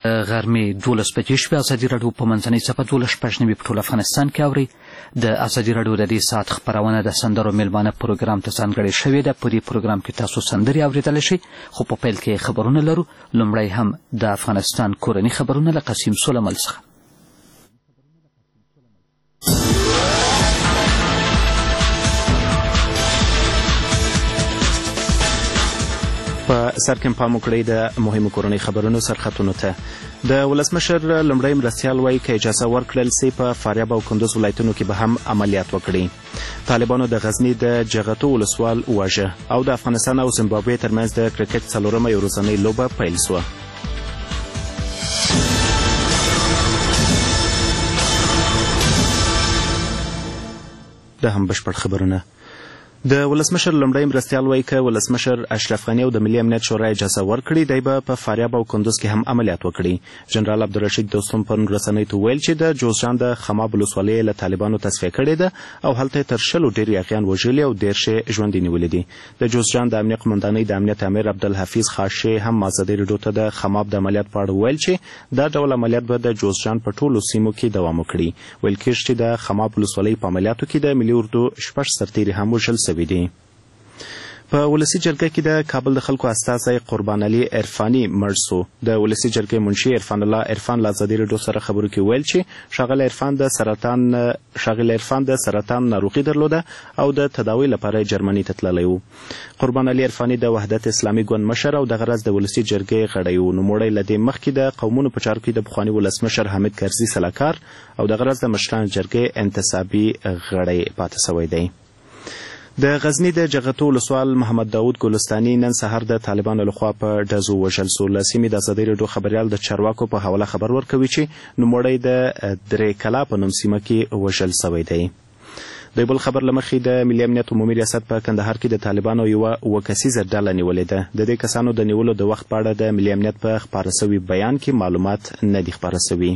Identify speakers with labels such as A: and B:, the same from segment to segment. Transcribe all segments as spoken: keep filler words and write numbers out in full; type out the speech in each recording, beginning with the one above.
A: غرمې دولس بجې شوې. ازادي راډیو په منځنۍ څپه دولس شپږ نوي په ټول افغانستان کې اورئ. د ازادي راډیو د دې ساعت خپرونه د سندرو میلمانه پروګرام ته ځانګړې شوې ده. په دې پروګرام کې تاسو سندرې اورېدلی شئ، خو په پیل کې خبرونه لرو. لومړی هم د افغانستان کورني خبرونه له قسیم سلیمل څخه.
B: په سر کې پام وکړئ د مهمو کورنۍ خبرونو سرخطونو ته. د ولسمشر لومړی مرستیال وایي که اجازه ورکړل سي په فاریاب او کندوز ولایتونو کې به هم عملیات وکړي. طالبانو د غزني د جغتو ولسوال وواژه او د افغانستان او زیمبابوې ترمنځ د کرکټ څلورمه یو ورځنۍ لوبه پیل سوه. دا هم بشپړ خبرونه. د ولسمشر لومړی مرستیال وایي که ولسمشر اشرف غني او د ملي امنیت شورا اجازه ورکړي دی به په فاریاب او کندوز کې هم عملیات وکړي. جنرال عبدالرشید دوستم پرون رسنیو ته وویل چې د جوزجان د خماب ولسوالۍ له طالبانو تصفیه کړې ده او هلته تر شلو ډېر یاغیان وژلي او دېرش یې ژوندي نیولي دي. د جوزجان د امنیه قمندانۍ د امنیت امیر عبدالحفیظ خاشې هم ازادي راډیو ته د خماب د عملیات په اړه وویل چې دا ډول عملیات به د جوزجان په ټولو سیمو کې دوام وکړي. ویل کېږي چې د خماب ولسوالۍ په عملیاتو کې د ملي اردو شپږ سرتیري هم وژل سوي دي. په ولسي جرګه کې د کابل د خلکو استازی قربان علي عرفاني مړ سو. د ولسي جرګې منشي عرفان الله عرفان له ازادي راډیو سره خبرو کې ویل چې ښاغلی عرفان د سرطان ښاغلی عرفان د سرطان ناروغي درلوده او د تداوی لپاره جرمني ته تللی و. قربان علي عرفاني د وحدت اسلامي ګوند مشر او دغه ورځ د ولسي جرګې غړی و. نوموړی له دې مخکې د قومونو په چارو کې د پخواني ولسمشر حامد کرزي سلاکار او دغه ورځ د مشرانو جرګې انتصابي غړی پاتې سوی دی. د غزني د جغتو ولسوال محمد داود ګلستاني نن سهار د طالبانو لخوا په ډزو وژل سو. له سیمې د ازادي راډیو خبریال د چارواکو په حواله خبر ورکوي چې نوموړی د درې کلا په نوم سیمه کې وژل سوی دی. د بل خبر له مخې د ملي امنیت عمومي ریاست په کندهار کې د طالبانو یوه اووه کسیزه ډله نیولې ده. د دې کسانو د نیولو د وخت په اړه د ملي امنیت په خپاره سوي بیان کې معلومات نه دي خپاره سوي.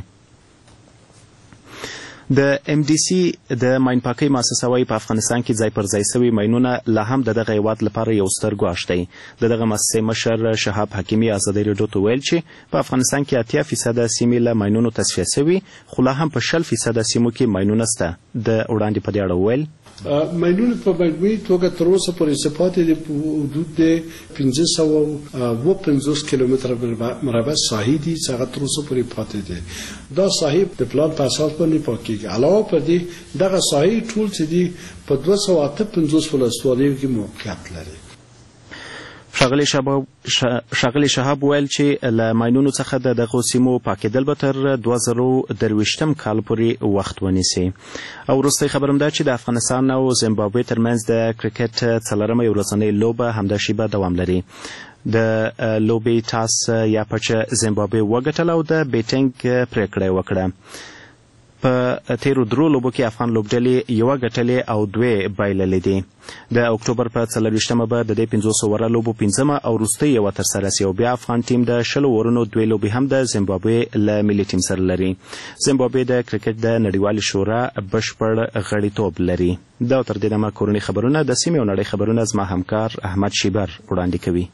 B: د ام ډي سي د ماین پاکۍ مؤسسه وایي په افغانستان کې ځای پر ځای سوي ماینونه لا هم د دغه هیواد لپاره یو ستر ګواښ دی. د دغه مؤسسې مشر شهاب حکیمي ازادي راډیو ته ویل چې په افغانستان کې اتیا فیصده سیمې له ماینونو تصفیه سوي، خو لا هم په شل فیصده سیمو کې ماینونه شته. د وړاندې په دې اړه وویل
C: ماینونه په مجموعي توګه تر اوسه پورې صفات د حدود د پنځه سوه اوه پنځوس کیلومتره مربع ساحې دي چې هغه تر اوسه پورې پاتې دي. دا ساحې د پلان په اساس باندې پاکېږي. علاوه پر دې دغه ساحې ټول چې دي په دوه سوه اته پنځوس ولسوالیو کې موقعیت لري.
B: ښاغلی شهاب ښاغلی شهاب ویل چې له ماینونو څخه د دغو سیمو پاکېدل به تر دوه زره درویشتم کال پورې وخت ونیسي. او وروستی خبر هم دا چې د افغانستان او زیمبابوې ترمنځ د کرکټ څلورمه یو ورځنۍ لوبه همدا شیبه دوام لري. د لوبې ټاس یا پچه زیمبابوې وګټله او د بیټینګ پرېکړه یې وکړه. په تیرو درو لوبو کې افغان لوبډلې یوه ګټلې او دوې بایللې دي. د اکتوبر په څلرویشتمه به د دې پنځوس اووره لوبو پنځمه او وروستۍ یوه ترسره سي او بیا افغان ټیم د شلو اورونو دوې لوبې هم د زیمبابوې له ملي ټیم سره لري. زیمبابوې د کرکټ د نړیوالې شورا بشپړ غړیتوب لري. دا تر دې دمه کورني خبرونه د سیمې او نړۍ خبرونه زما همکار احمد شیبر وړاندې کوي.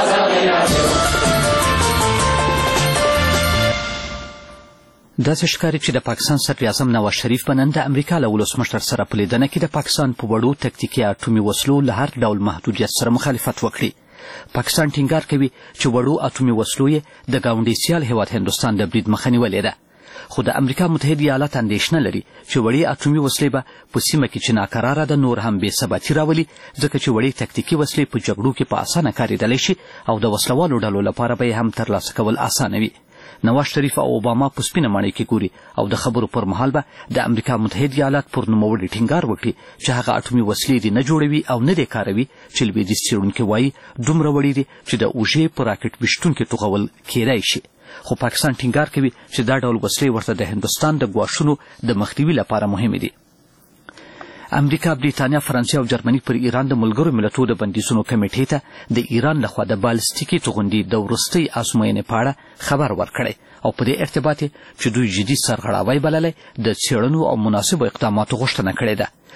A: داسې ښکاري چې د پاکستان صدر اعظم نواز شریف به نن د امریکا له ولسمشر سره په لیدنه کې د پاکستان په وړو تکتیکي اټومي وسلو له هر ډول محدودیت سره مخالفت وکړي. پاکستان ټینګار کوي چې وړو اټومي وسلو یې د ګاونډي سیال هیواد هندوستان د برید مخه نیولې ده. خو د امریکا متحد ایالات اندېښنه لري چې وړې اټومي وسلې به په سیمه کې چې ناکراره ده نور هم بې ثباتي راولي، ځکه چې وړې تکتیکي وسلې په جګړو کې په اسانه کارېدلی شي او د وسلوالو ډلو لپاره به یې هم ترلاسه کول اسانه وي. نواز شریف او اوباما په سپینه ماڼۍ کې ګوري او د خبرو پر مهال به د امریکا متحد ایالات پر نوموړي ټینګار وکړي چې هغه اټومي وسلې دې نه جوړوي او نه دې کاروي چې لویدیځ څېړونکي وایي دومره وړې دي چې د اوژې په راکټ ویشتونکي توغول کیدای شي. خو پاکستان ټینګار کوي چې دا ډول وسلې ورته د هندوستان د ګواښونو د مخنیوي لپاره مهمې دي. امریکا، بریتانیا، فرانسې او جرمني پر ایران د ملګرو ملتونو د بندیزونو کمیټې ته د ایران لخوا د بالستیکي توغندي د وروستۍ ازموینې په اړه خبر ورکړی او په دې ارتباط چې دوی جدي سرغړاوی بللی د څېړنو او مناسبو اقداماتو غوښتنه کړې ده.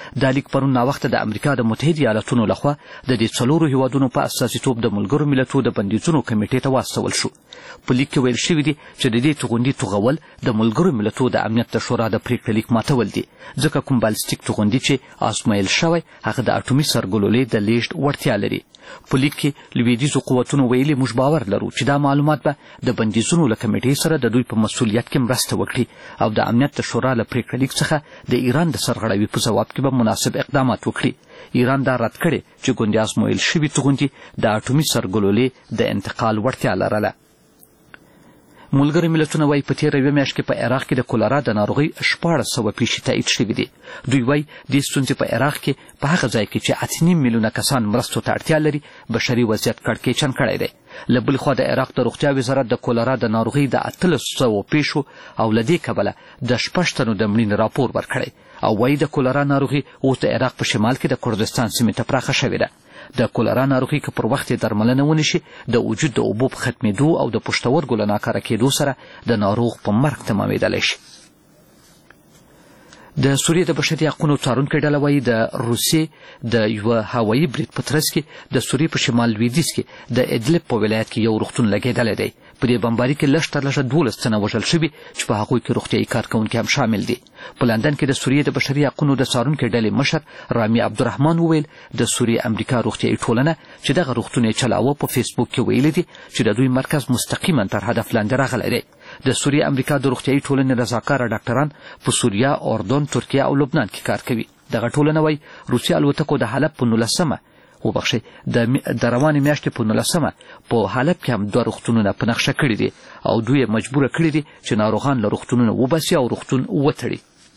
A: دا لیک پرون ناوخته د امریکا د متحده ایالاتونو لخوا د دې څلورو هیوادونو په استازیتوب د ملګرو ملتونو د بندیزونو کمیټې ته واستول شو. په لیک کې ویل شوي دي چې د دې توغندي توغول د ملګرو ملتونو د امنیت د شورا د پریکړې لیک ماتول دي، ځکه کوم بالستیک توغندي چې آزمایل شوی هغه د اټومي سرګلولې د لیږد وړتیا لري. په لیک کې لویدیځو قوتونو ویلي موږ باور لرو چې دا معلومات به د بندیزونو له کمیټې سره د دوی په مسؤلیت کې مرسته وکړي او د امنیت د شورا له پریکړې لیک څخه د ایران د سرغړوي په ځواب کې به مناسب اقدامات وکړي. ایران دا رد کړي چې ګوندې آزمایل شوي توغندي د اټومي سرګلولې د انتقال وړتیا لرله. ملګري ملتونه وایي په تېره یوه میاشت کې په عراق کې د کولرا د ناروغۍ شپاړس سوه پیښې تایید شوي دي. دوی وایي دې ستونزې په عراق کې په هغه ځای کې چې اته نیم میلیونه کسان مرستو ته اړتیا لري بشري وضعیت کړکېچن کړی دی. له بلې خوا د عراق د روغتیا وزارت د کولرا د ناروغۍ د اتلس سوو پیښو او له دې کبله د شپږ تنو د مړینې راپور ورکړی او وایي د کولرا ناروغي اوس د عراق په شمال کې د کردستان سیمې ته پراخه شوې ده. د کولرا ناروغي که پر وخت درملنه ونشي د وجود د اوبو په ختمېدو او د پښتورګو له ناکاره کېدو سره د ناروغ په مرګ تمامېدلی شي. د سوریې د بشري حقونو څارونکې ډله وایي د روسیې د یوه هوایي برید په ترڅ کې د سوریې په شمال لویدیځ کې د ادلب په ولایت کې یو روغتون لګېدلی دی. په دې بمباري کې لږ تر لږه دولس تنه وژل شوي چې په هغوی کې روغتیایي کارکوونکي هم شامل دي. په لندن کې د سوریې د بشري حقونو د څارونکې ډلې مشر رامي عبدالرحمن وویل د سوریې امریکا روغتیایي ټولنه چې دغه روغتون یې چلاوه په فیسبوک کې ویلي دي چې د دوی مرکز مستقیما تر هدف لاندې راغلی دی. د سوریې امریکا د روغتیایي ټولنې رضاکاره ډاکټران په سوریه، اردن، ترکیه او لبنان کې کار کوي. دغه ټولنه وایي روسي الوتکو د حلب په نولسمه وبخښئ د روانې میاشتې په نولسمه په حلب کې هم دوه روغتونونه په نقشه کړي دي او دوی یې مجبوره کړي دي چې ناروغان له روغتونونو وباسي او روغتون وتړي.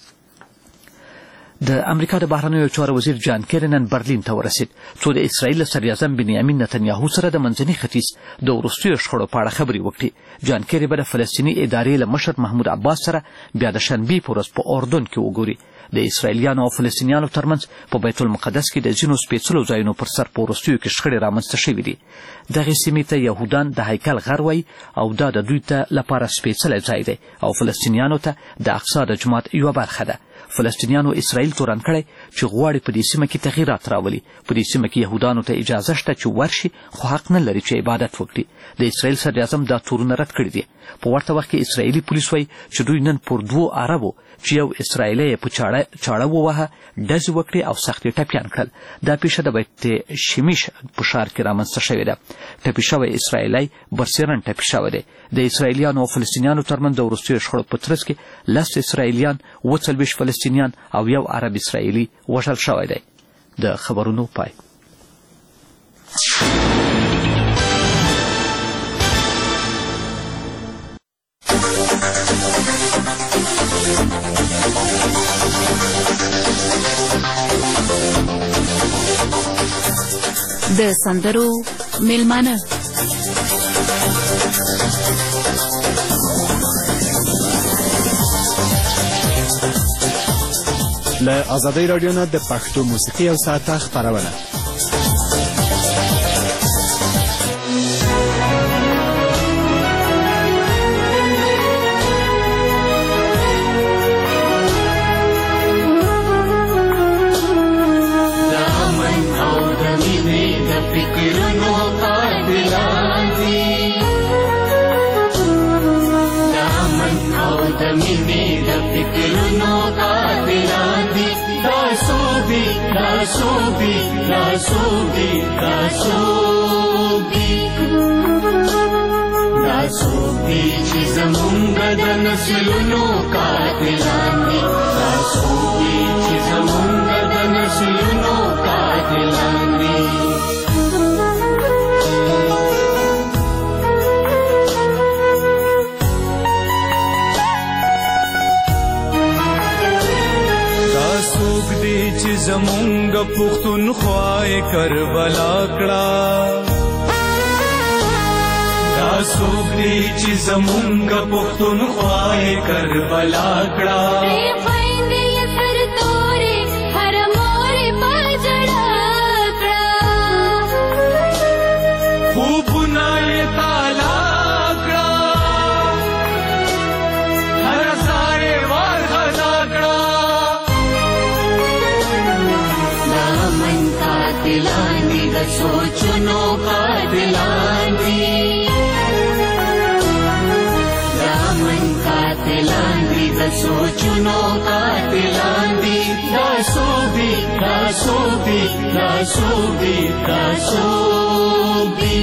A: د امریکا د بهرنیو چارو وزیر جان کیری نن برلین ته ورسید څو د اسرائیل صدراعظم بنیامین نتنیاهو سره د منځني ختیځ د وروستیو شخړو په اړه خبرې وکړي. جان کیری به د فلسطیني ادارې له مشر محمود عباس سره بیا د شنبې په ورځ په اردن کې وګوري. د اسرائیلیانو او فلسطینیانو ترمنځ په بیت المقدس کې د ځینو سپېڅلو ځایونو پر سر په وروستیو کې شخړې رامنځته شوي دي. دغې سیمې ته یهودان د هیکل غر وایي او دا د دوی ته لپاره سپېڅلی ځای دی او فلسطینیانو ته د اقصی د جومات یوه برخه ده. فلسطینیانو اسرائیل تورن کړی چې غواړي په دې سیمه کې تغییرات راولي. په دې سیمه کې یهودانو ته اجازه شته چې ورشي خو حق نه لري چې عبادت وکړي. د اسرائیل صدراعظم دا تورونه رد کړي دي. په ورته وخت کې اسرائیلي پولیس وایي چې دوی نن پر دوو عربو چې یو اسرائیلی یې په چاړه ووهه ډزې وکړې او سخت یې ټپیان کړل. دا پیښه د بیت شمیش په ښار کې رامنځته شوې ده. ټپي شوی اسرائیلی برسیرن ټپي شوی دی. د اسرائیلیانو او فلسطینیانو ترمنځ د وروستیو شخړو په ترڅ کې لس اسرائیلیان، اووه څلوېښت فلسطینیان او یو عرب اسرائیلي وژل شوی دی. د خبرونو پای.
D: د سندرو میلمانه
E: له ازادۍ راډیو نه د پښتو موسیقي او ساعته خپرونه.
F: Sobi, la sobi, la sobi, la sobi, چې زمونږ د نسلونو قاتلان دي. la sobi, چې زمونږ د نسلونو قاتلان دي.
G: چې زمونږ پښتونخوا یې کربلا کړه. دا څوک دی چې زمونږ پښتونخوا یې کربلا کړه. خوبونه یې تالا کړه، هر ځای یې ورغلا کړه.
F: قاتلان دي د سوچونو قاتلان دي دا څوک دي دا څوک دي دا څوک دي دا څوک دي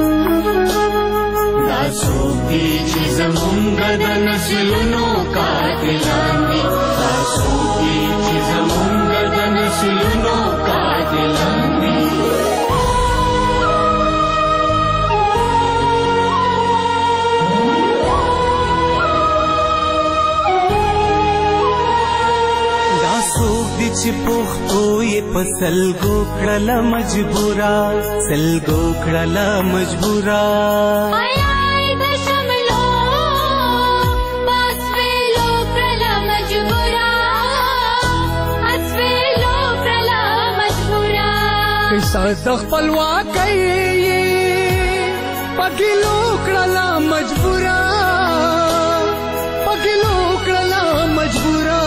F: دا څوک دي چې زمونږ د نسلونو قاتلان دي دا څوک دي چې زمونږ د نسلونو قاتلان دي
G: چې پښتو یې په سلګو کړله مجبوره سلګو کړله مجبوره
H: آی د شملو بسویلو کړله مجبوره اسویلو کړله مجبوره
I: قصه د خپلواکۍ پکلو کړله مجبوره پکلو کړله مجبوره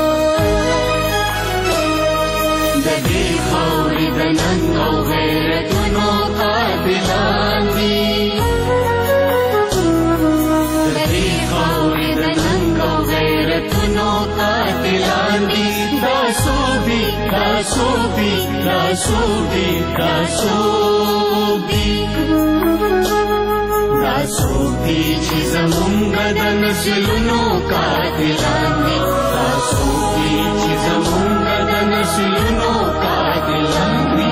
F: د ننګ او غیرتونو قاتلان دي د دې خاورې د ننګ او غیرتونو قاتلان دي دا څوک دي دا څوک دي دا څوک دي دا څوک دي دا څوک دي چې زمونږ د نسلونو قاتلان دي دا څوک دي چې زمونږ د نسلونو قاتلان دي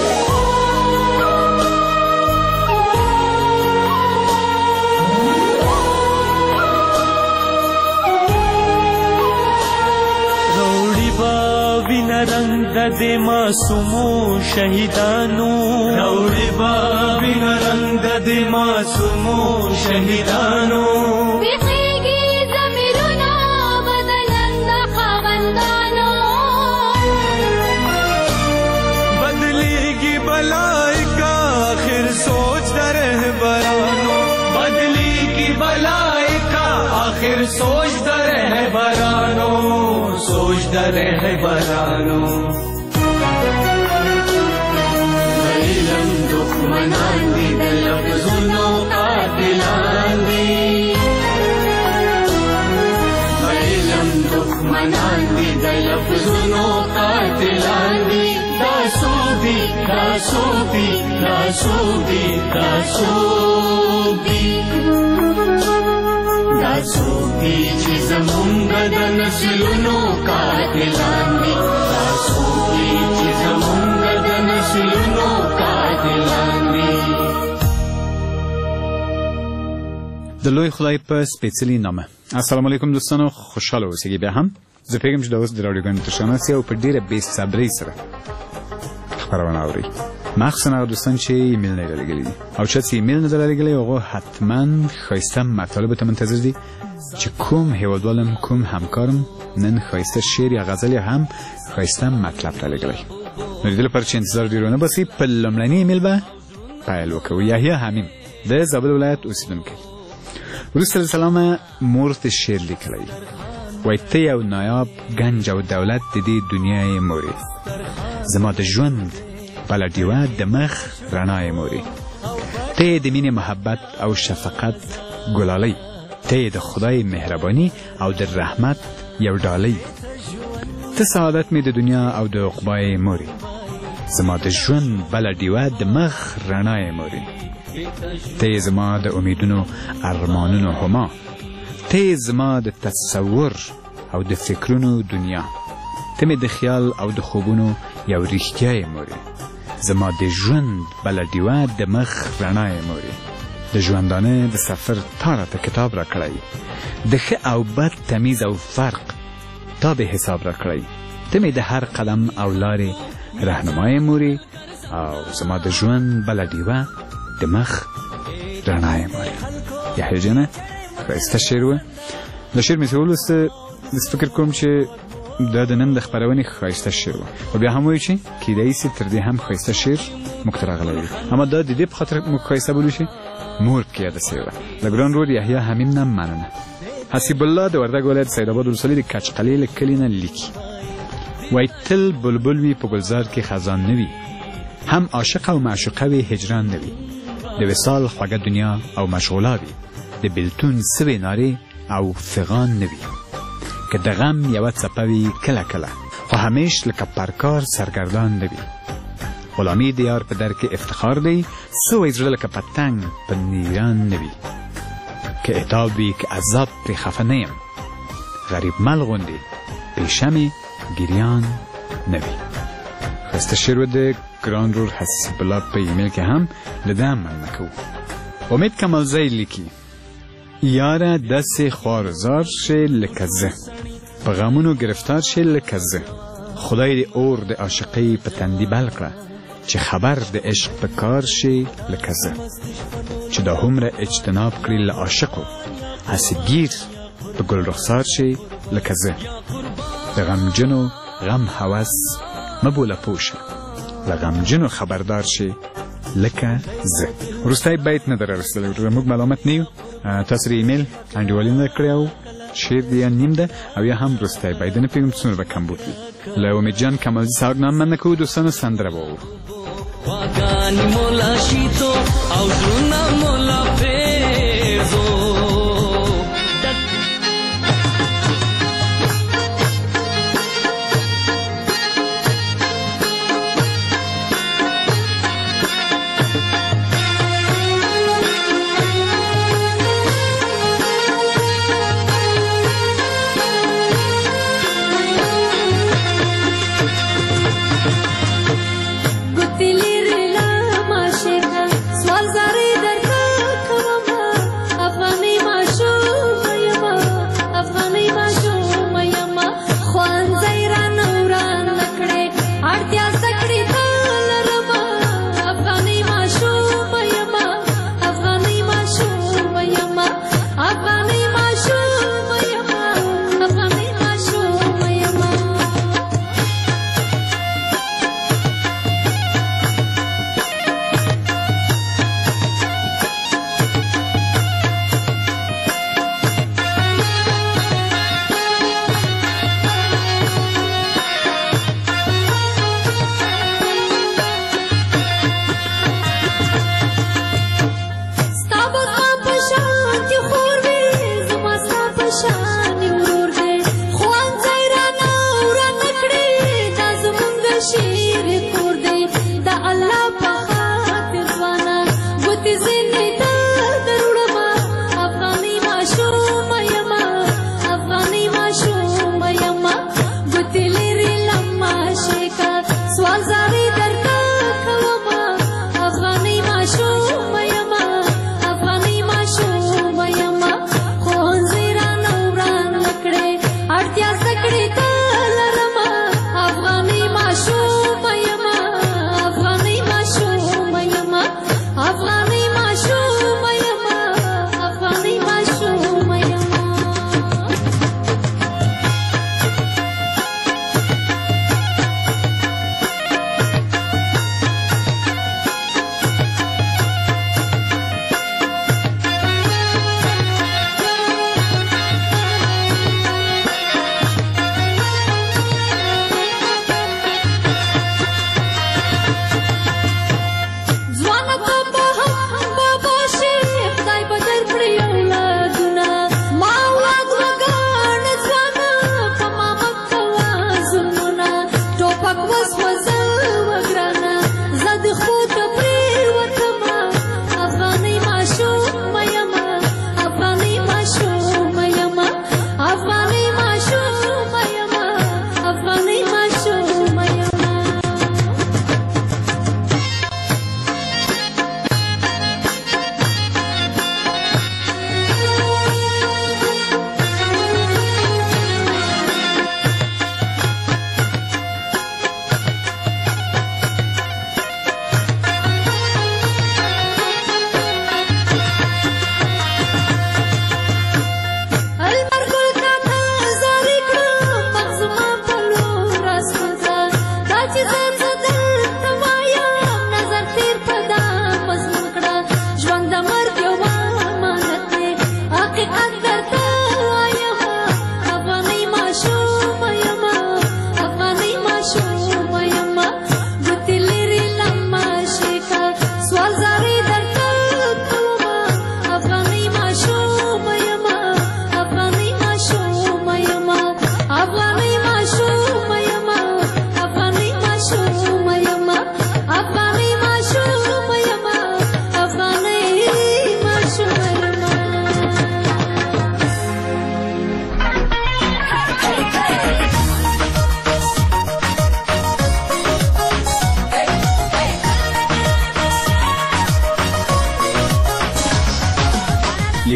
G: روړي به وینه رنګ د دې معصومو شهیدانو روړي به وینه رنګ د دې معصومو شهیدانو
H: بیخیږي ضمیرونه بدنن د خاوندانو
G: بدلیږي بلایکا آخر سوچ د رهبرانو بدلیږي بلایکا آخر سوچ د رهبرانو سوچ د رهبرانو
F: علم دښمنان دي د لفظونو قاتلان دي علم دښمنان دي د لفظونو قاتلان دي دا څوک دي دا څوک دي دا څوک دي دا څوک دي دا څوک دي چې زمونږ د نسلونو قاتلان دي دا څوک دي چې زمونږ د نسلونو قاتلان دي
E: د لوی خدای په سپېڅلي نامه السلام علیکم دوستانو خوشحاله اوسئ بیا هم زه فکرم چې دا اوس د راډیوګانو تشناسي او په ډیره بې صبرۍ سره خبرونه اورئ مخصوصا هغه دوستان چې ایمیل نه لري دي او چې ایمیل نه لري هغه حتما خایسته مطالب ته منتظر دي چې کوم هیوادوالم کوم همکارم نن خایسته شعر یا غزل هم خایسته مطلب را لګوي نو دې لپاره چې انتظار ډیرونه بسي په لومړني ایمیل به پیل وکړو یحیی حمیم د زابل ولایت اوسیدونکی وروسته سلام مور ته شعر لیکلی وای ته یو نایاب گنج او دولت د دې دنیای موري زما د ژوند بله ډیوه د مخ رڼای موري ته د مینې محبت او شفقت ګلالۍ ته د خدای مهرباني او د رحمت یو ډالۍ ته سعادت مې د دنیا او د عقبای موري زما د ژوند بله ډیوه د مخ رڼای موري ته زما د امیدونو ارمانونو هما ته زما د تصور او د فکرونو دنیا ته مې د خیال او د خوبونو یو رښتیای موري زما د ژوند بله ډیوه د مخ رڼای موري د ژوندانه د سفر تا راته کتاب را کړی د ښه او بد تمیز او فرق تا به حساب را کړی ته مې د هر قدم او لارې رهنمای موري او زما د ژوند بله ډیوه د مخ رڼای موري یحیی جانه ښایسته شعر و دا شعر مې څه ولوسته داسې فکر کوم چې دا د نن د خپرونې ښایسته شعر و او بیا هم وایو چې کیدای شي تر دې هم ښایسته شعر موږ ته راغلی وي اما دا د دې په خاطر موږ ښایسته بولو چې مور پکې یاده سوې وه له ګران رور یحیی حمیم نه مننه حسیب الله د وردګ ولایت سیدآباد ولسوالۍ د کچقلې له کلي نه لیکي وای تل بلبل وي په ګلزار کې خزان نه وي هم عاشق او معشوقه وي هجران نه وي د وصال خوږه دنیا او مشغوله وي د بېلتون سوې نارې او فغان نه وي، که د غم یوه څپه وي کله کله، خو همیش لکه پرکار سرګردان نه وي. غلامي د یار په در کې افتخار دی، سوی زړه لکه پتنګ په نیران نه وي. که عتاب وي که عذاب پرې خفه نه یم، غریب مل غوندې پیشه مې ګریان نه وي. ښایسته شعر و د ګران رور حسیب الله په ایمیل کې هم له ده مننه کوو. امید کمالزی لیکي یاره داسې خوارزار شې لکه زه، په غمونو گرفتار شې لکه زه. خدای دې اور د عاشقۍ په تندي بل کړه، چې خبر د عشق په کار شې لکه زه. چې دا هومره اجتناب کړي له عاشقو، هسې ګیر په ګل رخسار شې لکه زه. د غمجنو غم هوس مبوله پوشه، له غمجنو خبردار شې لکه زه. وروستی بیت نه در رسېدلی، موږ ملامت نه یو، تاسو یې ایمیل انډیوالي نه کړی او شعر دې یا نیم ده او یا هم وروستی بیت، نه پوهېږم څومره به کم بوتلي. له امید جان کمالزي صاحب نه هم مننه کوو. دوستانو سندره به واورو.
J: واګانې مولا شیتو او زړونه مولا پرېږدو.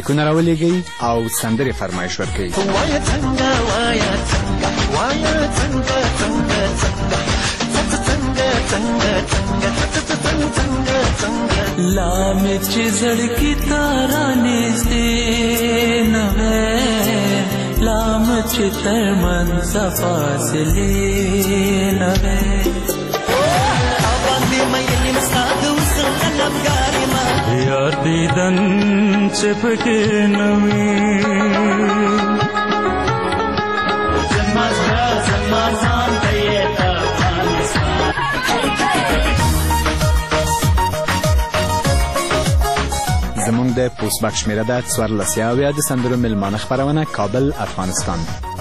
E: لیکونه راولېږئ او سندرې فرمایش ورکوئ.
G: وایا څنګه وایا څنګه وایا څنګه څنګه څنګه څنګه څنګه څنګه څنګه څنګه لا مې چې زړګي تارا نږدې نه وې لا مې چې تر منځه فاصلې نه وې باندې مې نیم ساعت اوس طلبګارې ما یار دیدن چې پکې نه وي زما زما ځان ته یې
E: زمونږ د پوسټ باکس شمېره ده څوارلس اویا د سندرو میلمانه خپرونه کابل افغانستان.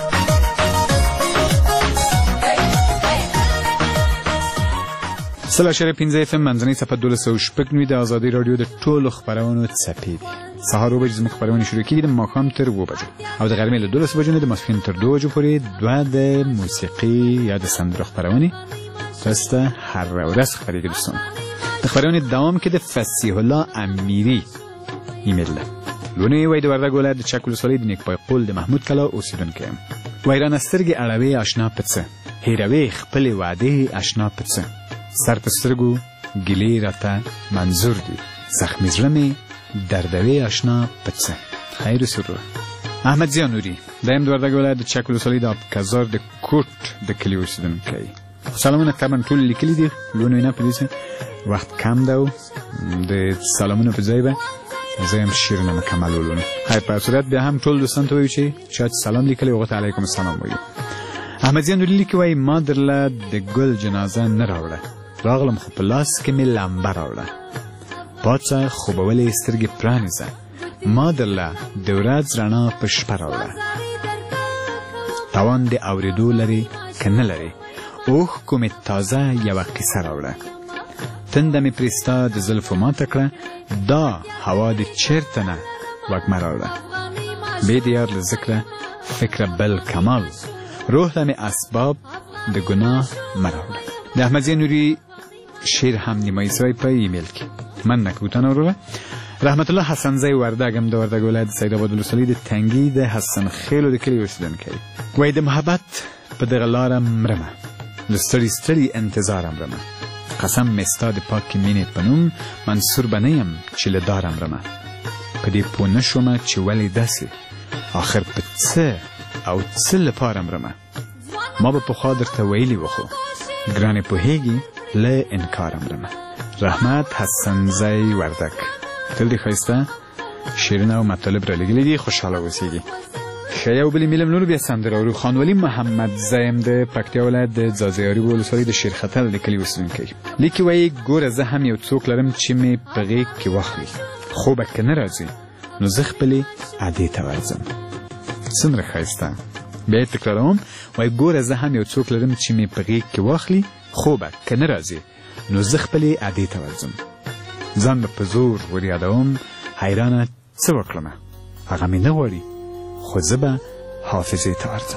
E: سل اشاریه پنځه اف ام منځنۍ څپه دولس سوه شپږ نوي د ازادۍ راډیو د ټولو خپرونو څپې دي. سهار اوه بجې زموږ خپرونې شروع کېږي د ماښام تر اوه بجو او د غرمې له دولسو بجو نه د ماسپښین تر دوه بجو پورې دوه د موسیقي یا د سندرو خپرونې تاسو ته هره ورځ خپرېږي. دوستان د خپرونې دوام کې د فصیح الله امیري ایمیل ده. لونی وای د وردګ ولایت د چک ولسوالۍ د نیکپای قول د محمود کلا اوسېدونکی یم. وای رانه سترګې اړوې اشنا په څه هېروې خپلې وعدې اشنا په څه سر په سترګو ګیلې راته منظور دي زخمي زړه مې دردوې اشنا په څه. خیر و سرور. احمد ضیا نوري دا یم د وردګ ولایت د چک ولسوالۍ د ابکزار د کوټ د کلي اوسېدونکی. سلامونه طبعا ټول لیکلي دي. لونی نه پدې وخت کم ده او د سلامونو په ځای به زه هم شیرونه مکمل ولولم. های په صورت بیا هم ټول دوستان ته وایو چې چا سلام لیکلی هغو ته علیکم السلام وایو. احمد ضیا نوري لیکي وایي ما درله د ګل جنازه نه راوړه راغلم خو په لاس کې مې لمبه راوړه پاڅه خوبولې سترګې پرانیزه ما درله د ورځ رڼا په شپه راوړه توان د اورېدو لري که نه لري اوښکو مې تازه یوه قصه راوړه تنده مې پرې ستا د زلفو ماته کړه دا هوا د چېرته نه وږمه راوړه بې د یار له ذکره فکره بل کمال روح له مې اسباب د ګناه مه راوړه. د احمد ضیا نوري شعر هم نیمایي سوی په ایمیل کې مننه کوتنه وروره. رحمت الله حسنزی وردګ هم د وردګ ولایت د سید آباد ولسوالۍ د تنګي د حسن خیلو د کلي اوسېدونکی وایي د محبت په دغه لاره مرمه له ستړي ستړي انتظاره مرمه قسم مې ستا د پاکې مینې په نوم منصور به نه یم چې له داره مرمه په دې پوه نه شومه چې ولې داسې آخر په څه او څه لپاره مرمه ما به پخوا درته ویلي وو خو ګرانې پوهېږي له انکاره مرمه. رحمت حسنزی وردګ تل دې ښایسته شعرونه او مطالب رالیږلي دي. خوشحاله اوسېږي. ښه یو بلې میلم نور بیا سندره اورو. خانولي محمد زیم د پکتیا ولایت د ځاځیاري ولسوالۍ د شیرختل د کلي اوسېدونکی لیکي وایي ګوره زه هم یو څوک لرم چې مې په غېږ کې واخلي خوبه که نه راځي نو زه خپلې ادې ته ورځم. څومره ښایسته. بیا یې تکراروم وایي ګوره زه هم یو څوک لرم چې مې په غېږ کې واخلي خوبه که نه راځي نو زه خپلې ادې ته ورځم. ځان به په زور ور یادوم حیرانه څه وکړمه هغه مې نه غواړي خو زه به حافظې ته ورځم.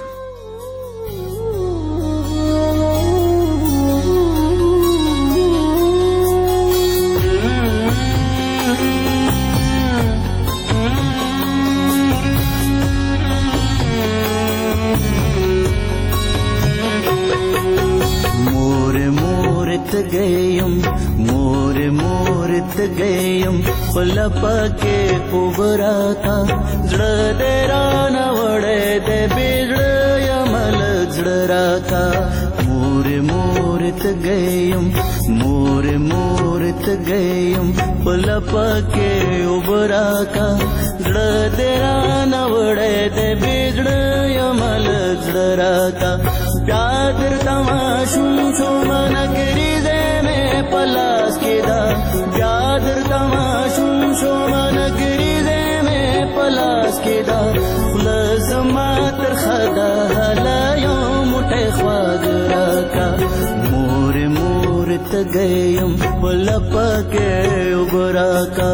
G: गयम मोर मोरत गयम पलपके उबरा था जड़ देरा न वड़े दे बिगड़ यमल जड़रा था मोर मोरत गयम मोर मोरत गयम पलपके उबरा था जड़ देरा न वड़े दे बिगड़ यमल जड़रा था प्यादर तमाशुम सोमन गिरी पलास के दा प्यादर तमाशुम शोमन गिरिजे में पलास के दा खुलस मातर खदा हलायो मुठे ख्वागरा का मोर मोर तगयम पलप के उबरा का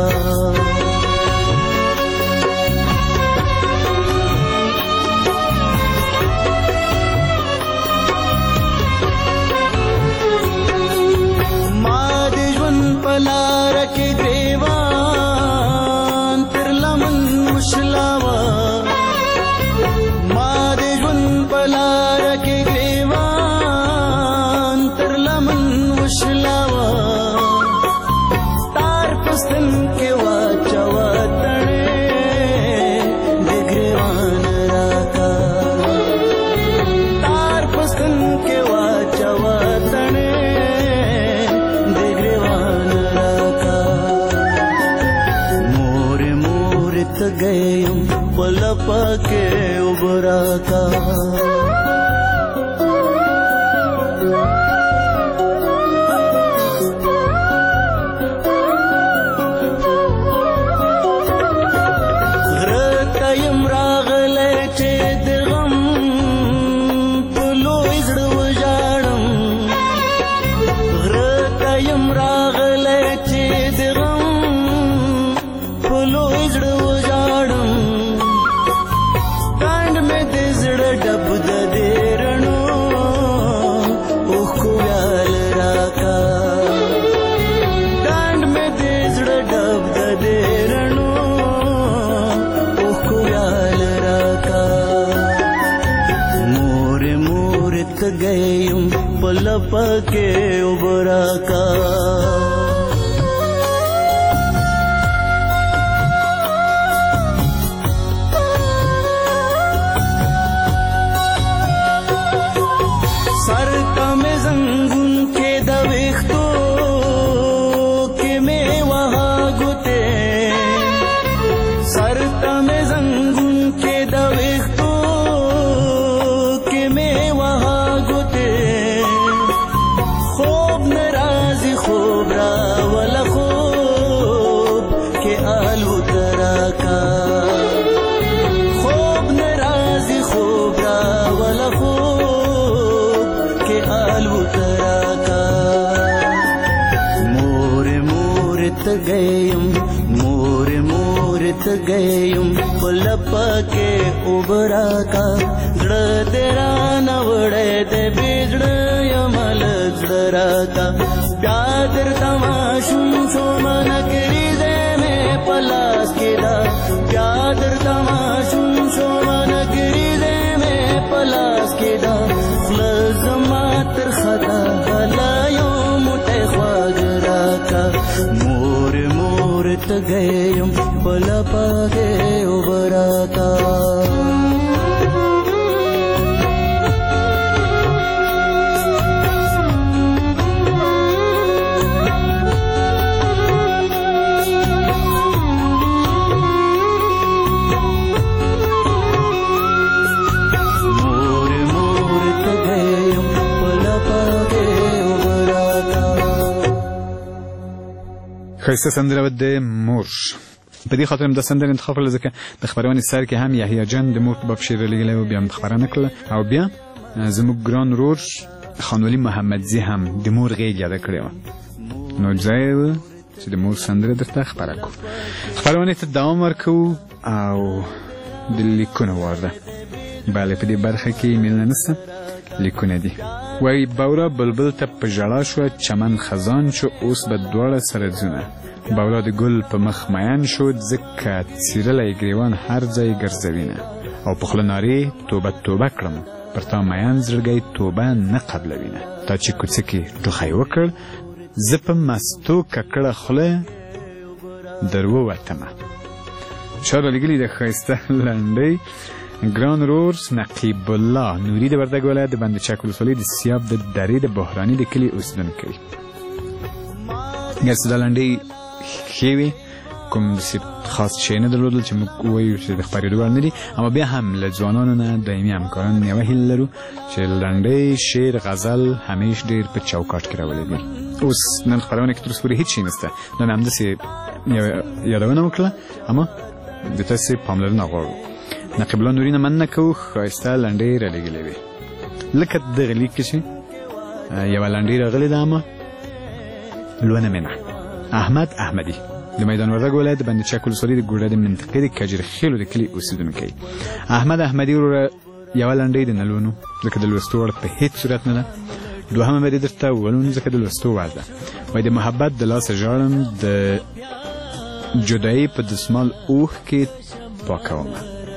G: وبراکا पके उबरा का सर का में जंगुन के दवेख्तो के में वहाँ गुते सर का में जंगुन के दवेख्तो के में वहाँ गुते خوب نرازی خوب را ولا خوب که آلو تراکا خوب نرازی خوب را ولا خوب که آلو تراکا مور مور تگیم مور مور تگیم پلپا کے اوبراکا گڑ تیرا نوڑے دے بیجڑ राका प्यादर तमाशुम सोमन गिरिदे में पलास किदा प्यादर तमाशुम सोमन गिरिदे में पलास किदा लजमातर खता हलायो मुटे ख्वाग राका मोर मोर तगयम पला पागे उबराका
E: ښایسته سندره د مور په دې خاطر هم د سندرې انتخاب کړله ځکه د خپرونې سر کې هم یحیی جان د مور په باب شعر رالیږلی و بیا هم خپرانه کړله او بیا زموږ ګران ورور خانولي محمدزي هم د مور غېږ یاده کړې وه نو ځای و چې د مور سندره درته خپره کړو خپرونې ته دوام ورکوو او د لیکونو وار ده بله په دې برخه کې میلنه نسته لیکونه دي وای باورا بلبل ته په ژړا شوه چمن خزان شو اوس به دواړه سره ځونه باورا د ګل په مخ میان شو ځکه څیرلی ګریوان هر ځای ګرځوینه او په خوله نارې توبه توبه کړم پر تا میان زړګی توبه نه قبلوینه تا چې کوڅه کې ټوخی وکړ زه په مستو ککړه خوله در ووتمه چا رالیږلي د ښایسته لنډۍ ګران رور نقیب الله نوري د وردګ ولایت د بند چک ولسوالۍ د سیاب د درې د بحراني د کلي اوسېدونکی ګر څه دا لنډۍ ښې وې کوم داسې خاص شی نه درلودل چې موږ ووایو چې د خپرېدو وړ نه دي اما بیا هم له ځوانانو نه دایمي همکاران یوه هیله لرو چې لنډۍ شعر غزل همیش ډېر په چوکاټ کې راولېږي اوس نن خپرونه کې تر اوسه پورې هېڅ شی نشته نن همداسې یادونه وکړه اما د تاسې پاملرنه غواړو نقیب الله نوري نه مننه کوو ښایسته لنډۍ رالیږلې وې لکه دغه لیک کې چې یوه لنډۍ راغلې ده اما لونه مې نه احمد احمدي د میدان وردګ ولایت د بند چک ولسوالۍ د ګوډه د منطقې د کجرخیلو د کلي اوسېدونکی احمد احمدي وروره یوه لنډۍ د نه لونو ځکه د لوستو وړ په هېڅ صورت نه ده دوهمه به دې درته ولونو ځکه د لوستو وړ ده وایي د محبت د لاسه ژاړم د جدایي په دسمال اوښکې پاکومه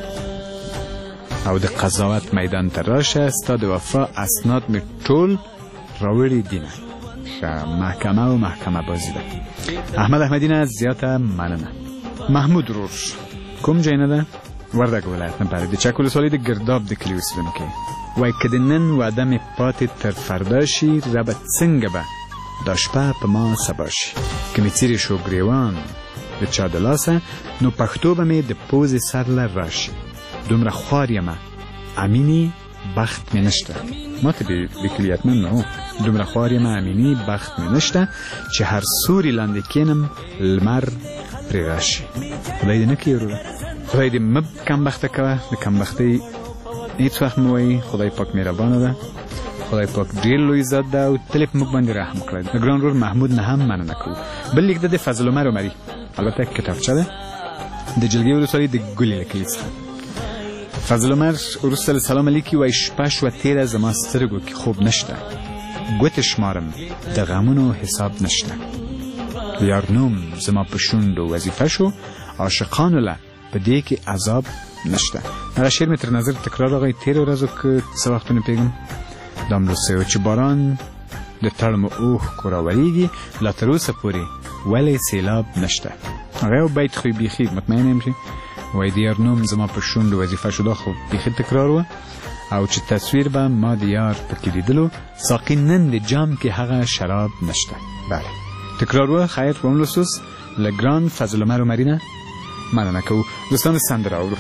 E: او د قضاوت میدان ته راشه ستا د وفا اسناد مې ټول راوړي دینه ښه محکمه و محکمه بازی ده احمد احمدی نه زیاته مننه محمود روش کوم ځای نه ده وردګ ولایت نه پرې د چک ولسوالۍ د ګرداب د کلي اوسېدونکی وایي که د نن وعده مې پاتې تر فردا شي ربه څنګه به دا شپه په ما سبا شي که مې څیرې شو ګریوان د چا د لاسه نو پښتو به مې د پوزې سر له راشي دومره خوار یمه امینی بخت می نشته. ما ته بکلیت من نو دومره خواری ما امینی بخت می نشته چې هر سوری لاندې کینم لمر پرې راشي. خدای دې نه کړي وروره، خدای دې مه کم بخته کوه. د کم بختۍ هیڅ وخت مه وایي. خدای پاک مهربانه ده، خدای پاک ډېر لوی ذات ده او تل یې په موږ باندې رحم کړی. د ګران ورور محمود نه هم مننه کوو. بل لیک د فضل عمر عمري، البته کتابچه ده، د جلګې ولسوالۍ د ګلې له کلي څخه. فضل عمر وروسته له سلام لیکي وایي شپه شوه تېره زما سترګو کې خوب نشته، ګوتې شمارم د غمونو حساب نشته، د یار نوم زما په شونډو وظیفه شو، عاشقانو له په دې کې عذاب نشته. هغه شعر مې تر نظر تکرار راغی تېرو ورځو کې څه وختونه پوهېږم دا ملوستی و چې باران د تړمو اوښکو راورېږي لا تر اوسه پورې ولې سیلاب نشته. هغه یو بیت خو یې بیخي مطمئن یم چې وایي د یار نوم زما په شونډو وظیفه شو، دا خو بیخي تکرار و. او چې تصویر به ما د یار پکې لیدلو، ساقي نن د جام کې هغه شراب نشته. بله تکرار و. خیر په لوسوس له ګران فضل عمر عمري نه مننه کوو. دوستان سندره اورو.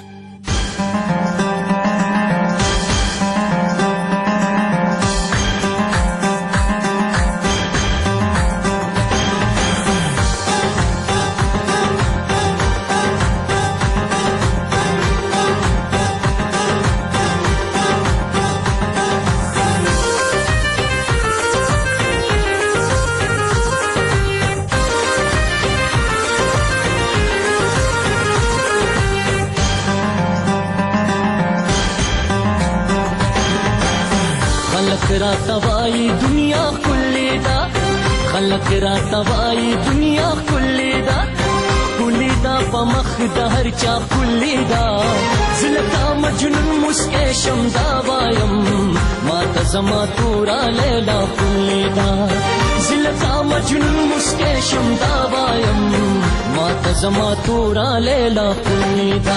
J: توائی دنیا کلی دا خلق را توائی دنیا کلی دا کلی دا پمخ دا ہر چا کلی دا زلکا مجنون مسکے شمدا وایم مات زما تورا لیلا کلی دا زلکا مجنون مسکے شمدا وایم مات زما تورا لیلا کلی دا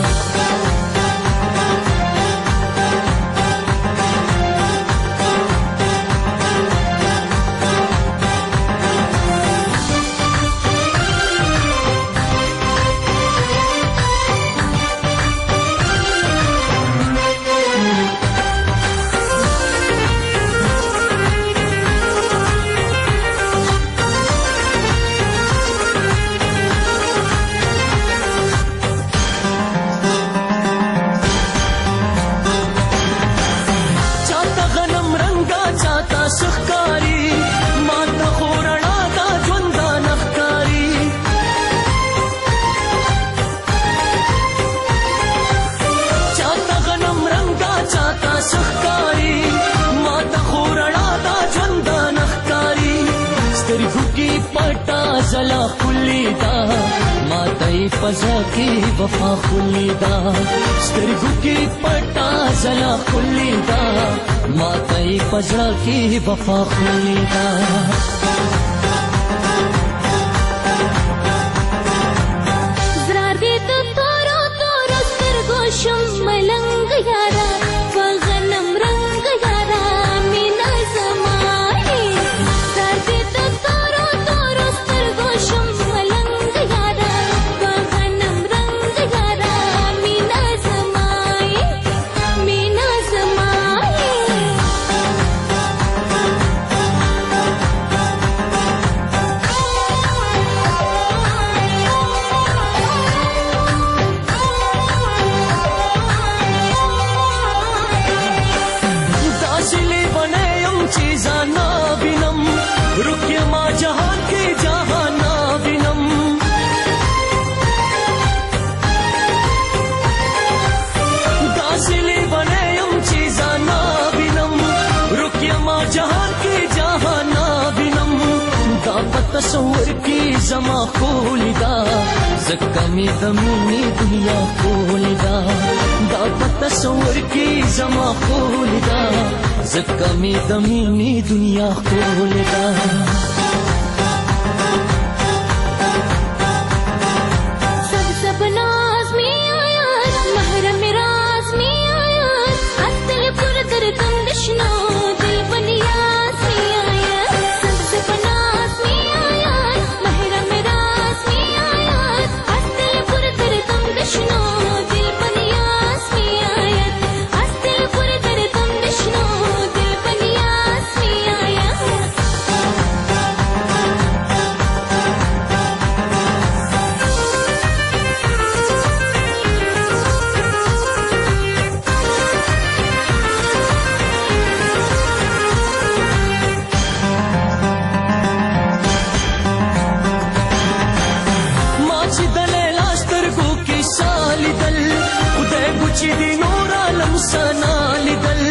J: زلا کلی دا ماتای پزا کی وفا کلی دا سترګو کی پټا زلا کلی دا ماتای پزا کی وفا کلی دا
H: زرار دې ته تورو تورو سترګو شم ملنګ یارا وغنم رنگ یارا مینا زمانه زرار دې ته تورو تورو سترګو شم ملنګ یارا وغنم رنگ یارا مینا زمانه مینا زمانه تصور کی زما کولیدا زکمی دمینی دنیا کولیدا دا تصور کی زما کولیدا زکمی دمینی دنیا کولیدا सब सब नाज में आया महरम राज में आया असल पुरदर तंदशनो दिल बनिया से आया सब सब नाज में आया महरम राज में आया असल पुरदर तंदशनो दिल बनिया से आया
J: لمسنا لیدل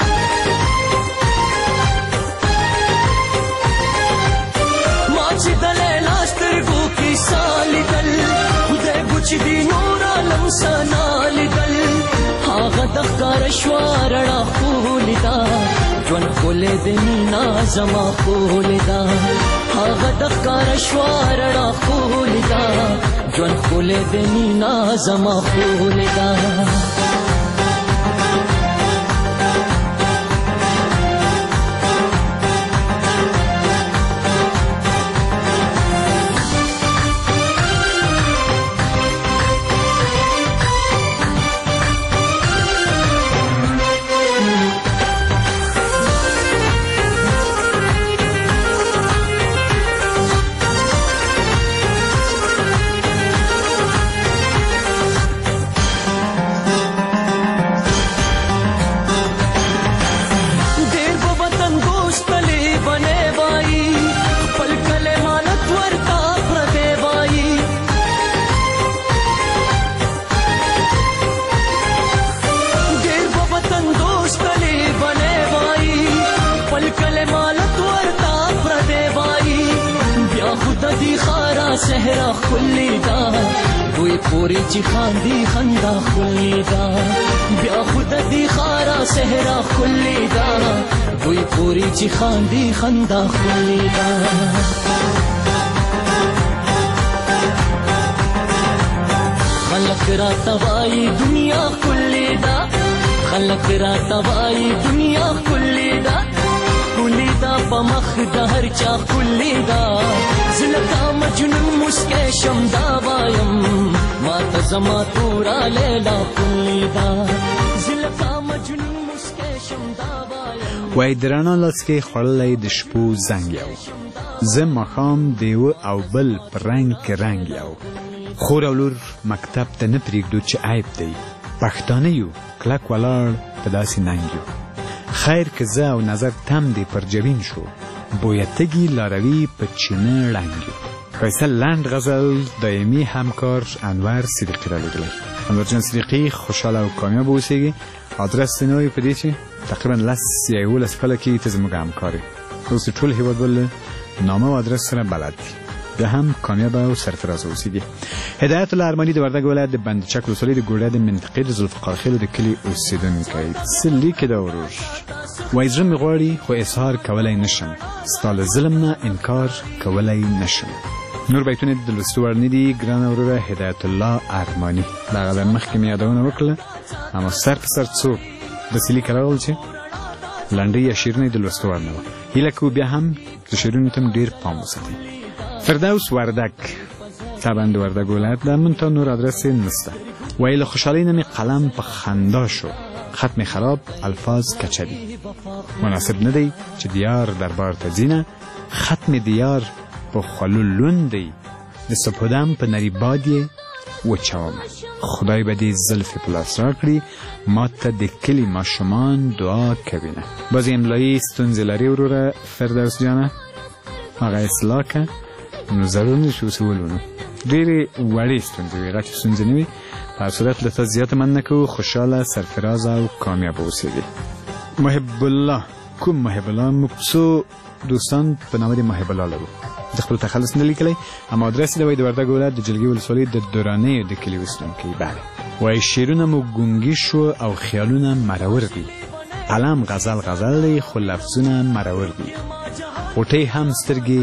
J: ما چې د لیلا سترګو کې سالیدل خدای بچ دی نور لمسنا لیدل هغه د ښکار شوار را خولیدا ژوند خولې د مینا زما خولیدا هغه د ښکار شوار را خولیدا ژوند خولې د مینا زما خولیدا صحرا خلیدا دوی پوری چې خاندي خندا خلیدا بیا خود دی خارا صحرا خلیدا دوی پوری چې خاندي خندا خلیدا خلق را توای دنیا خلیدا خلق را توای دنیا خلیدا خلیدا په مخ د هر چا خلیدا زلکا مجنون مسکه شم دا وایم ما ته زما تورا لیلا خلیدا زلکا مجنون مسکه شم دا وایم
E: وای درانه لاس کې خړلې د شپو زنګ یو زه مخام دیو او بل پرنګ کې رنگ یو خور او لور مکتب ته نه پریږدو چې عیب دی پښتانه یو کلک ولاړ په داسې ننګ یو خیر که زه او نظر تم دی پر جبین شو بویتگی لاروی په چینه رنگی فیصل لند غزل دایمی همکار انور صدیقی را لیدلی انور جان صدیقی خوشحاله او کامیاب اوسیږي آدرس نوی په دې چې تقریبا لس یا یولس کاله کې ته زموږ همکاري اوس ټول هیواد بل نامه او آدرس سره بلد بیا هم کامیاب او سرفراز اوسیږي هدایت الله ارمانی د وردګ ولایت د بندچک ولسوالۍ د ګوډه د منطقې د ذوالفقار خیل د کلي اوسیدونکی څه لیکي دا ورور وایي زړه مې غواړي خو اظهار کولی نشم ستا له ظلم نه انکار کولی نشم نور بیتونه د لوستو وړ نه دي ګرانه وروره هدایت الله ارمانی د هغه د مخکې مې یادونه وکړه اما سر په سر څو داسې لیکه راغلل چې لنډۍ یا شعرونه د لوستو وړ نه وه هیله کوو بیا هم د شعرونو ته ډېر پام وساتئ فردوس وردک طبعا د وردګ ولایت ده منتها نور آدرس نسته وایي له خوشحالۍ نه مې قلم په خندا شو خط مې خراب الفاظ کچدي مناسب نه دی چې دیار دربار ته ځینه خط مې دیار په خولو لوند دی د سپودم په نری باد یې وچومه خدای به دې زلفې په لاس راکړي ما ته د کلي ماشومان دعا کوینه بعضې املایي ستونزې لري وروره فردوس جانه هغه اصلاح که نو ضرور نه شي اوس ولونو ډېرې وړې ستونزې وي غټې ستونزې نه وي په هر صورت له تا زیاته مننه کوو خوشحاله سرفراز او کامیاب اوسېږي محب الله کوم محب الله موږ څو دوستان په نامه د محب الله لرو د خپل تخلص نه لیکلی اما ادرس یې د وایي د وردګ ولایت د جلګې ولسوالۍ د درانیو د کلي اوسېدونکی بله وایي شعرونه مو ګونګي شو او خیالونه مرور دي قلم غزل غزل دی خو لفظونه مرور دي غوټۍ هم سترګې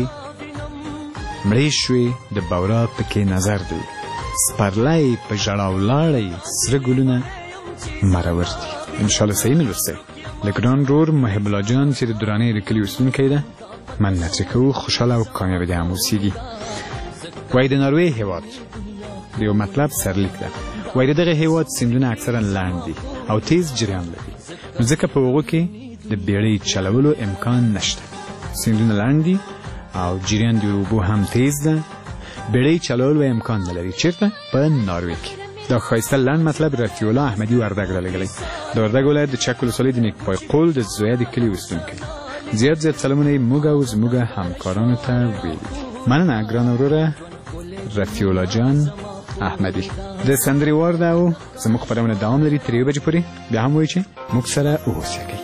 E: مړې شوې د بورا پکې نظر دی سپرلی په ژړا ولاړی سره ګلونه مرور دي انشاءالله صحیح مې لوستی له ګران ورور محب الله جان چې د درانیو د کلي اوسېدونکی ده مننه ترې کوو خوشحاله او کامیابه دې هم اوسېږي وایي د ناروې هېواد د یو مطلب سرلیک ده وایي د دغه هېواد سیندونه اکثرا لنډ دي او تیز جریان لري نو ځکه په هغو کې د بیړۍ چلولو امکان نشته سیندونه لنډ دي او جریان د اوبو هم تیز ده بیړۍ چلولو امکان نه لري چیرته په ناروې کې دا ښایسته لنډ مطلب رفیع الله احمدي وردګ رالیږلی د وردګ ولایت د چک ولسوالۍ د نیکپای قول د زویه د کلي اوسېدونکی زیات زیات سلامونه یې موږ او زموږ همکارانو ته ویلي مننه ګرانه وروره رفیع الله جان احمدي. د سندرې وار ده او زموږ خپرونه دوام لري تر یوې بجې پورې. بیا هم وایي چې موږ سره اوسئ.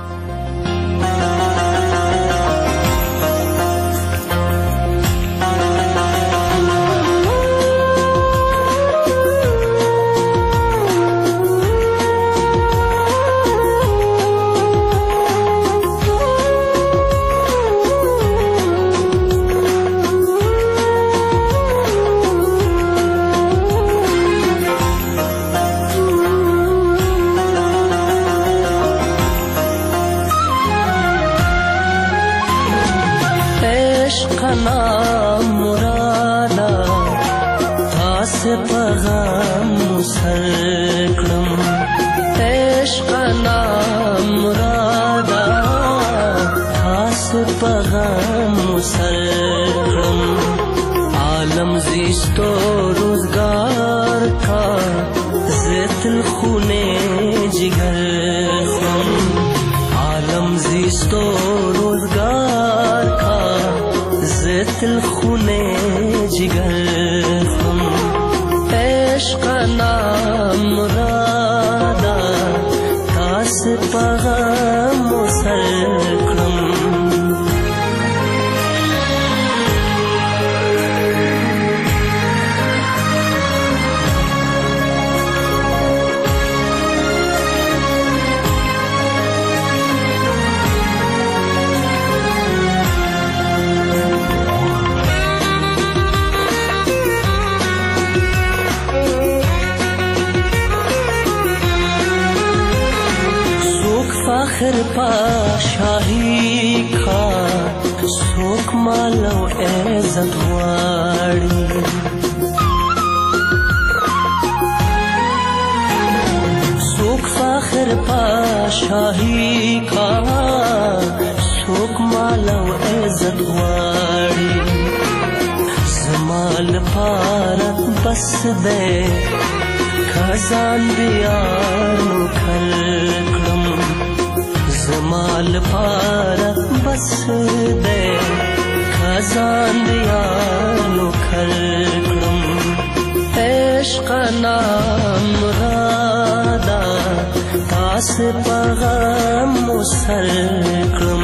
J: عالم زیست و روزگار کا زیتل خونے جگر خون عالم زیست و روزگار کا زیتل خونے جگر خون عشق نام مرادا تاس پیغام سرکرم فخر پاشاہی کا سوک مالو عزت واڑی سوک فخر پاشاہی کا سوک مالو عزت واڑی زمال پارت بس دے خزان دیانو کھلکم زمال پارا بس دے خزان دیانو کھلکم عشق نام مرادا تاس پیغام مسلکم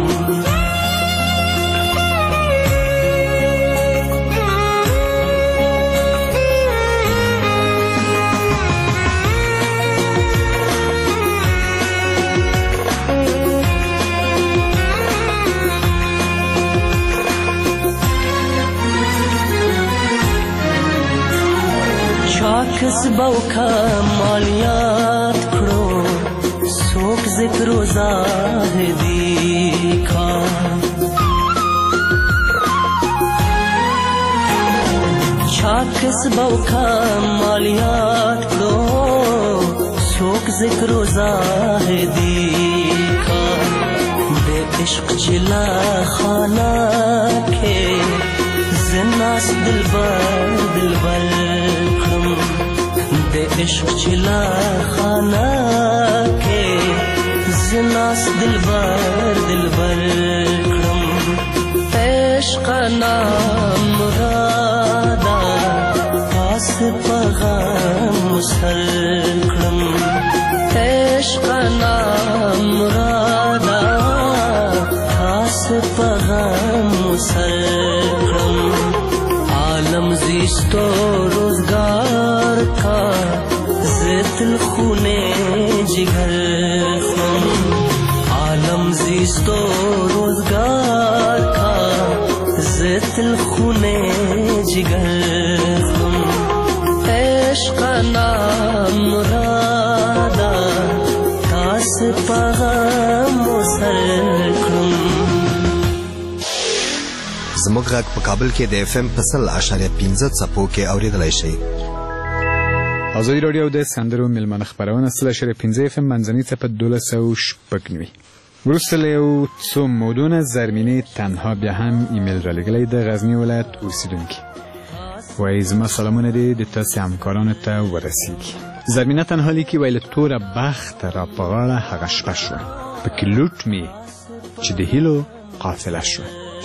J: کسبو کا مالیات کھڑو سوک ذکر و زاہدی کا چاک کسبو کا مالیات کھڑو سوک ذکر و زاہدی کا بے عشق چلا خانہ کے زناس دل بر دل بر دے عشق چلا خانہ کے زناس دل بر دل بر کرم عشق نام مرادا پاس پیغام مسل کرم عشق نام مرادا پاس پیغام مسل کرم عالم زیست و روزگار کا زیتل خونے جگر خون عالم زیست و روزگار کا زیتل خونے جگر خون عشق نام مرادا تاس پیغام مسلکم
K: زموږ غږ په کابل کې د اف ام په سل اشاریه پنځه څپو کې اورېدلی شئ.
E: ازادي راډیو د سندرو میلمانه خپرونه سل اشاریه پنځه اف ام منځنۍ څپه دولس سوه شپږ نوي. وروسته له یو څو مودونه زرمینې تنها بیا هم ایمیل رالیږلی د غزني ولایت اوسېدونکي وایي زما سلامونه دې د تاسې همکارانو ته ورسیږي. زرمینه تنها لیکي وایي له توره بخته را په غاړه هغه شپه شوه پکې لوټ مې چې د هیلو قافله شوه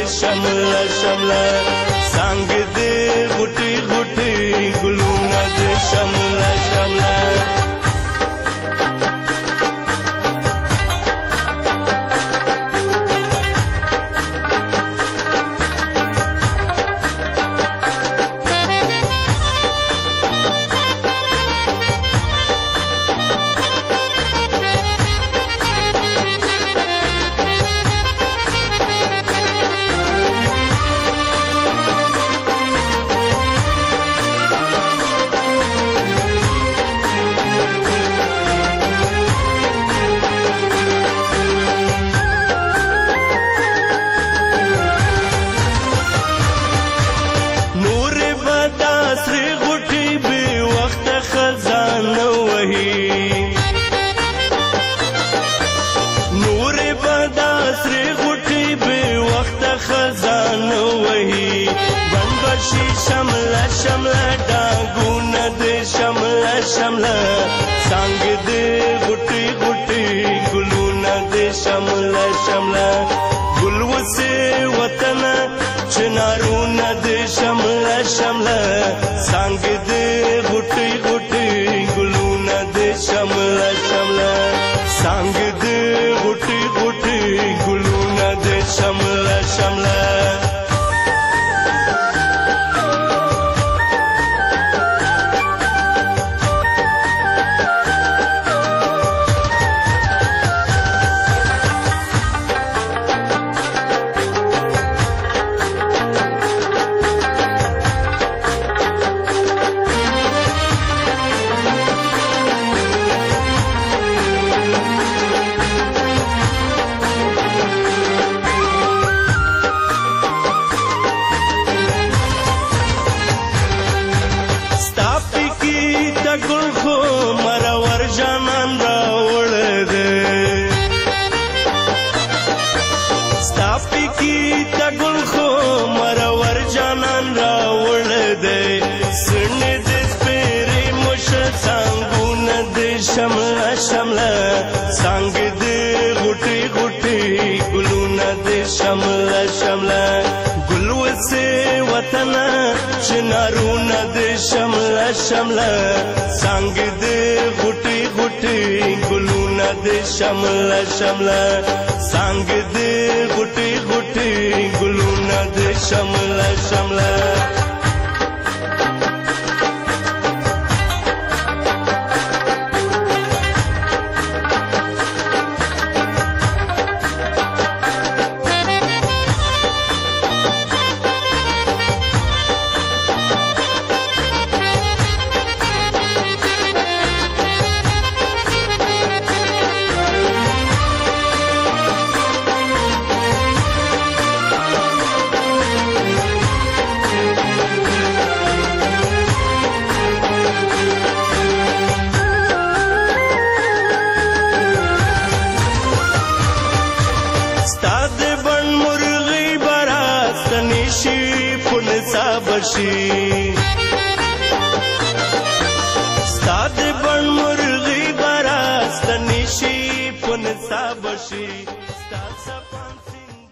F: شمله شمله څنګ دې غټي غټي ګلونه دې شمله شمله شمله شمله ډاګونه دې شمله شمله څنګ دې غټي غټي ګلونه دې شمله شمله ګل وسې وطن چنارونه دې شمله شمله څنګ دې غټي غټي ګلونه دې شمله شمله څنګ دې غټي غټي ګلونه دې شمله شمله شمله شمله څنګ دې غټي غټي ګلونه دې شمله شمله ګل وسې وطن چنارونه دې شمله شمله څنګ دې غټي غټي ګلونه دې شمله شمله څنګ دې غټي غټي ګلونه دې شمله شمله ستاد بن مرغی براست نشی پن سابشی